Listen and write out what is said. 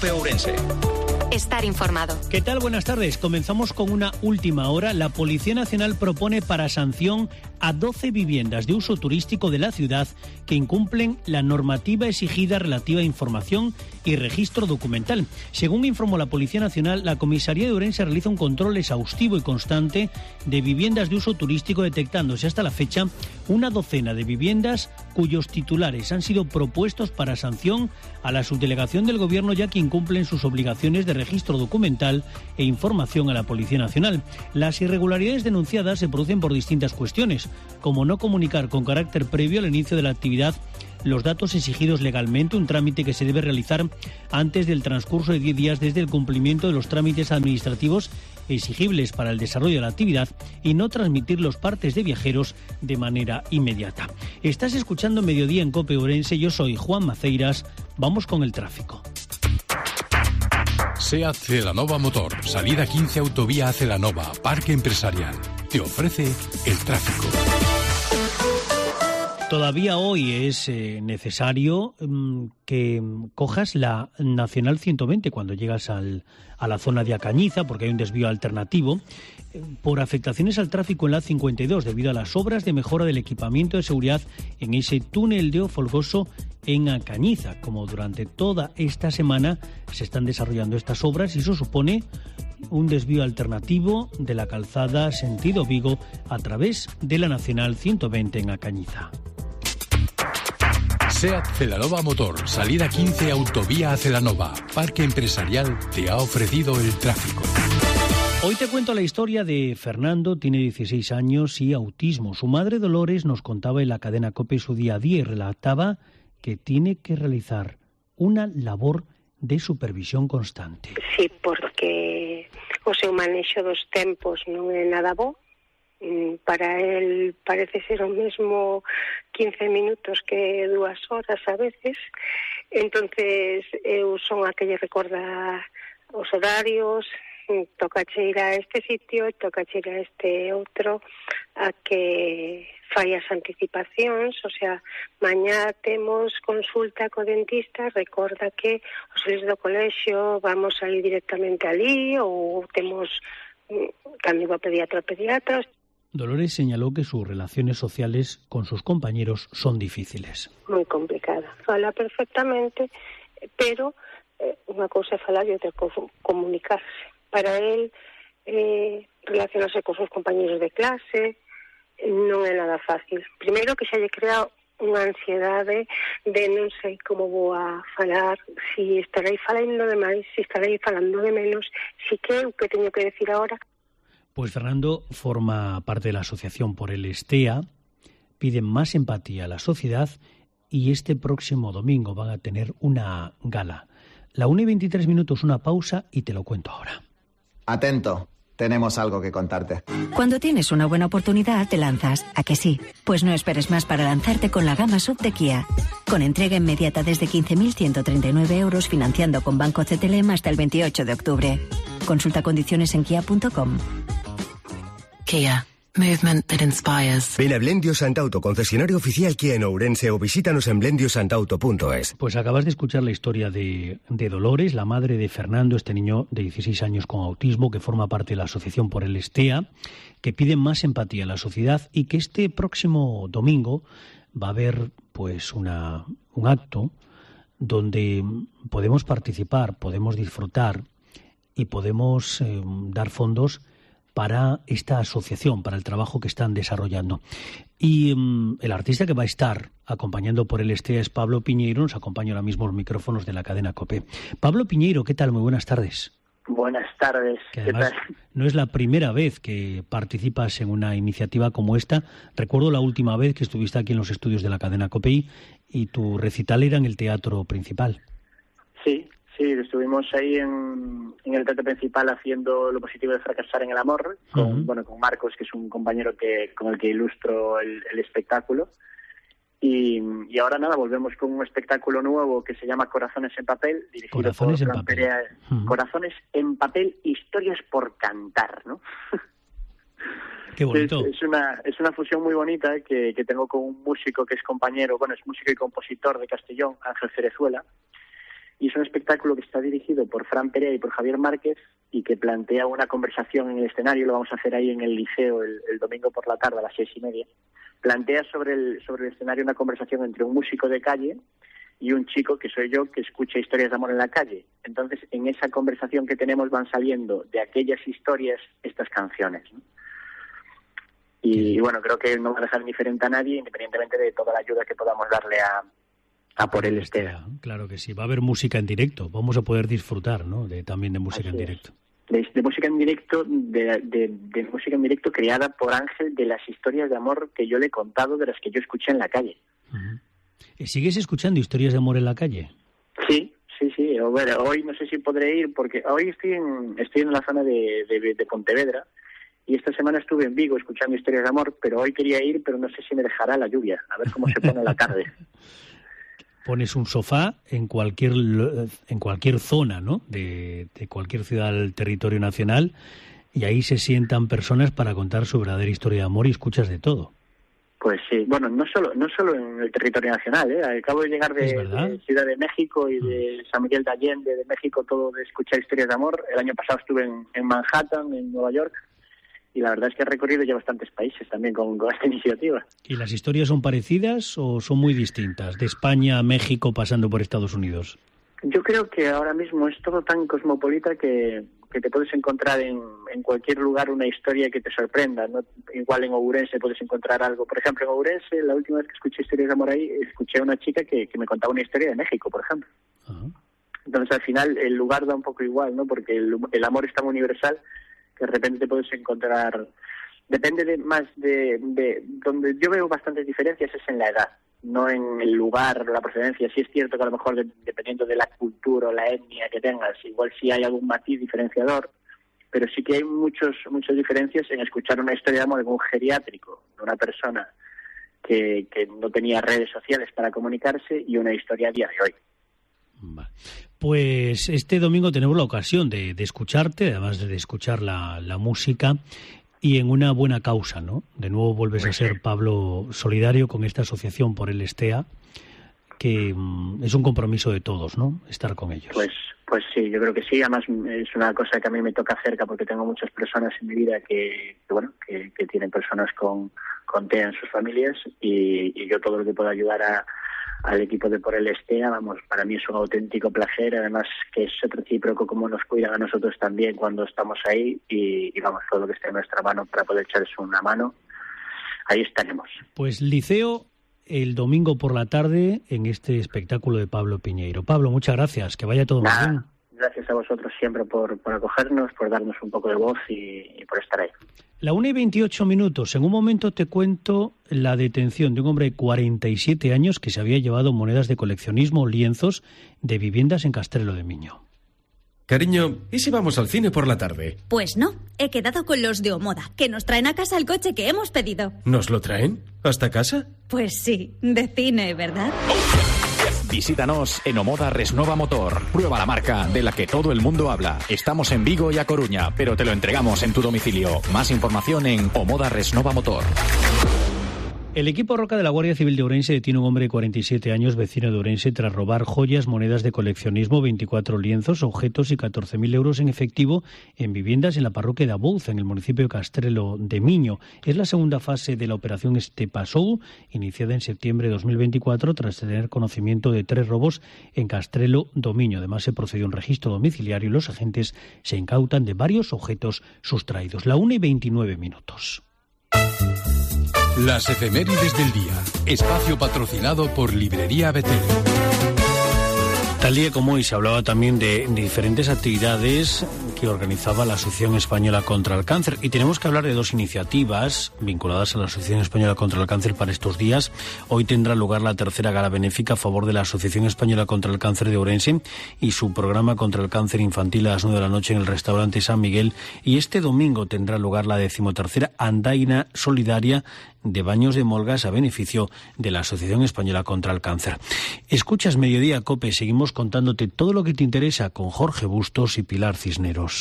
COPE Ourense. Estar informado. ¿Qué tal? Buenas tardes. Comenzamos con una última hora. La Policía Nacional propone para sanción a 12 viviendas de uso turístico de la ciudad que incumplen la normativa exigida relativa a información y registro documental. Según informó la Policía Nacional, la Comisaría de Ourense realiza un control exhaustivo y constante de viviendas de uso turístico, detectándose hasta la fecha una docena de viviendas cuyos titulares han sido propuestos para sanción a la subdelegación del Gobierno, ya que incumplen sus obligaciones de registro documental e información a la Policía Nacional. Las irregularidades denunciadas se producen por distintas cuestiones, como no comunicar con carácter previo al inicio de la actividad los datos exigidos legalmente, un trámite que se debe realizar antes del transcurso de 10 días desde el cumplimiento de los trámites administrativos exigibles para el desarrollo de la actividad, y no transmitir los partes de viajeros de manera inmediata. Estás escuchando Mediodía en COPE Ourense. Yo soy Juan Maceiras. Vamos con el tráfico. SEAT Celanova Motor, salida 15 autovía a Celanova, Parque Empresarial. Te ofrece el tráfico. Todavía hoy es necesario que cojas la Nacional 120 cuando llegas a la zona de Acañiza, porque hay un desvío alternativo, por afectaciones al tráfico en la 52 debido a las obras de mejora del equipamiento de seguridad en ese túnel de Folgoso en Acañiza. Como durante toda esta semana se están desarrollando estas obras, y eso supone un desvío alternativo de la calzada sentido Vigo a través de la Nacional 120 en Acañiza. SEAT Celanova Motor, salida 15 autovía a Celanova, Parque Empresarial, te ha ofrecido el tráfico. Hoy te cuento la historia de Fernando. Tiene 16 años y autismo. Su madre Dolores nos contaba en la cadena COPE su día a día y relataba que tiene que realizar una labor de supervisión constante. Sí, porque o seu manexo dos tempos non é nada bo. Para él parece ser o mesmo 15 minutos que 2 horas a veces. Entonces eu son a que lle recorda os horarios, toca ir a este sitio, toca ir a este outro, a que fai as anticipacións, o sea, mañá temos consulta co dentista, recorda que os fillos do colexio vamos a ir directamente ali, ou temos cando iba pediatra. Dolores señaló que sus relaciones sociales con sus compañeros son difíciles. Moi complicada. Fala perfectamente, pero unha cousa é falar e outra cousa comunicarse. Para él, relacionarse con sus compañeros de clase non é nada fácil. Primeiro que xa lle crea unha ansiedade de non sei como vou a falar, si estarei falando de máis, si estarei falando de menos, si que o que teño que decir agora. Pues Fernando forma parte de la asociación Por el Estea, piden más empatía a la sociedad, y este próximo domingo van a tener una gala. La 1:23, una pausa y te lo cuento ahora. Atento, tenemos algo que contarte. Cuando tienes una buena oportunidad, te lanzas. ¿A que sí? Pues no esperes más para lanzarte con la gama SUV de Kia. Con entrega inmediata desde 15.139 euros, financiando con Banco CTLM hasta el 28 de octubre. Consulta condiciones en kia.com. Kia. Movement that inspires. Ven a Blendio Santauto, concesionario oficial Kia en Ourense, o visítanos en blendiosantauto.es. Pues acabas de escuchar la historia de Dolores, la madre de Fernando, este niño de 16 años con autismo que forma parte de la asociación Por el Estea, que pide más empatía a la sociedad, y que este próximo domingo va a haber pues un acto donde podemos participar, podemos disfrutar y podemos dar fondos para esta asociación, para el trabajo que están desarrollando. Y el artista que va a estar acompañando Por el Estea es Pablo Piñeiro. Nos acompaña ahora mismo los micrófonos de la cadena COPE. Pablo Piñeiro, ¿qué tal? Muy buenas tardes. Buenas tardes. Que además no es la primera vez que participas en una iniciativa como esta. Recuerdo la última vez que estuviste aquí en los estudios de la cadena COPE y tu recital era en el Teatro Principal. Sí, estuvimos ahí en el teatro principal haciendo Lo positivo de fracasar en el amor, con Marcos, que es un compañero con el que ilustro el espectáculo. Y ahora nada, volvemos con un espectáculo nuevo que se llama Corazones en papel, dirigido Corazones por en Fran papel. Perea. Corazones en papel, historias por cantar, ¿no? Qué bonito. Es una fusión muy bonita que tengo con un músico que es compañero, es músico y compositor de Castellón, Ángel Cerezuela. y es un espectáculo que está dirigido por Fran Perea y por Javier Márquez y que plantea una conversación en el escenario. Lo vamos a hacer ahí en el Liceo el domingo por la tarde a las 6:30. Plantea sobre el escenario una conversación entre un músico de calle y un chico, que soy yo, que escucha historias de amor en la calle. Entonces, en esa conversación que tenemos van saliendo de aquellas historias estas canciones, ¿no? Y bueno, creo que no va a dejar indiferente a nadie, independientemente de toda la ayuda que podamos darle a Por el Estea. Claro que sí, va a haber música en directo, vamos a poder disfrutar, ¿no? También de música en directo. De música en directo, de música en directo creada por Ángel, de las historias de amor que yo le he contado, de las que yo escuché en la calle. Uh-huh. ¿Sigues escuchando historias de amor en la calle? Sí. Bueno, hoy no sé si podré ir, porque hoy estoy en la zona de Pontevedra, y esta semana estuve en Vigo escuchando historias de amor, pero hoy quería ir, pero no sé si me dejará la lluvia, a ver cómo se pone la tarde. Pones un sofá en cualquier zona, ¿no? De cualquier ciudad del territorio nacional, y ahí se sientan personas para contar su verdadera historia de amor y escuchas de todo. Pues sí, bueno, no solo en el territorio nacional, ¿eh? Acabo de llegar de Ciudad de México y de San Miguel de Allende, de México, todo de escuchar historias de amor. El año pasado estuve en Manhattan, en Nueva York, y la verdad es que he recorrido ya bastantes países también con esta iniciativa. ¿Y las historias son parecidas o son muy distintas? De España a México pasando por Estados Unidos. Yo creo que ahora mismo es todo tan cosmopolita que te puedes encontrar en cualquier lugar una historia que te sorprenda, ¿no? Igual en Ourense puedes encontrar algo. Por ejemplo, en Ourense, la última vez que escuché historias de amor ahí, escuché a una chica que me contaba una historia de México, por ejemplo. Uh-huh. Entonces, al final, el lugar da un poco igual, ¿no? Porque el amor es tan universal que de repente te puedes encontrar. Depende más de donde yo veo bastantes diferencias es en la edad, no en el lugar, la procedencia. Sí es cierto que a lo mejor dependiendo de la cultura o la etnia que tengas, igual sí hay algún matiz diferenciador, pero sí que hay muchas diferencias en escuchar una historia de amor en un geriátrico de una persona que no tenía redes sociales para comunicarse y una historia a día de hoy. Vale. Pues este domingo tenemos la ocasión de escucharte, además de escuchar la música, y en una buena causa, ¿no? De nuevo vuelves a ser, Pablo, solidario con esta asociación Por el Estea, que es un compromiso de todos, ¿no? Estar con ellos. Pues sí, yo creo que sí. Además es una cosa que a mí me toca cerca porque tengo muchas personas en mi vida que tienen personas con TEA en sus familias, y yo todo lo que pueda ayudar al equipo de Por el Estea, vamos, para mí es un auténtico placer, además que es recíproco como nos cuidan a nosotros también cuando estamos ahí, y vamos, todo lo que esté en nuestra mano para poder echarles una mano, ahí estaremos. Pues Liceo el domingo por la tarde en este espectáculo de Pablo Piñeiro. Pablo, muchas gracias, que vaya todo muy bien. Gracias a vosotros siempre por acogernos, por darnos un poco de voz y por estar ahí. La 1:28. En un momento te cuento la detención de un hombre de 47 años que se había llevado monedas de coleccionismo, lienzos de viviendas en Castrelo de Miño. Cariño, ¿y si vamos al cine por la tarde? Pues no, he quedado con los de Omoda, que nos traen a casa el coche que hemos pedido. ¿Nos lo traen? ¿Hasta casa? Pues sí, de cine, ¿verdad? Visítanos en Omoda Resnova Motor. Prueba la marca de la que todo el mundo habla. Estamos en Vigo y A Coruña, pero te lo entregamos en tu domicilio. Más información en Omoda Resnova Motor. El equipo Roca de la Guardia Civil de Ourense detiene a un hombre de 47 años, vecino de Ourense, tras robar joyas, monedas de coleccionismo, 24 lienzos, objetos y 14.000 euros en efectivo en viviendas en la parroquia de Abouz, en el municipio de Castrelo de Miño. Es la segunda fase de la operación Estepasou, iniciada en septiembre de 2024, tras tener conocimiento de 3 robos en Castrelo do Miño. Además, se procedió a un registro domiciliario y los agentes se incautan de varios objetos sustraídos. La 1:29. Las efemérides del día. Espacio patrocinado por Librería Betel. Tal día como hoy se hablaba también de diferentes actividades que organizaba la Asociación Española contra el Cáncer, y tenemos que hablar de 2 iniciativas vinculadas a la Asociación Española contra el Cáncer para estos días. Hoy tendrá lugar la tercera gala benéfica a favor de la Asociación Española contra el Cáncer de Ourense y su programa contra el cáncer infantil a las 9 de la noche en el restaurante San Miguel, y este domingo tendrá lugar la 13ª andaina solidaria de baños de Molgas a beneficio de la Asociación Española contra el Cáncer. Escuchas Mediodía COPE, seguimos contándote todo lo que te interesa con Jorge Bustos y Pilar Cisneros.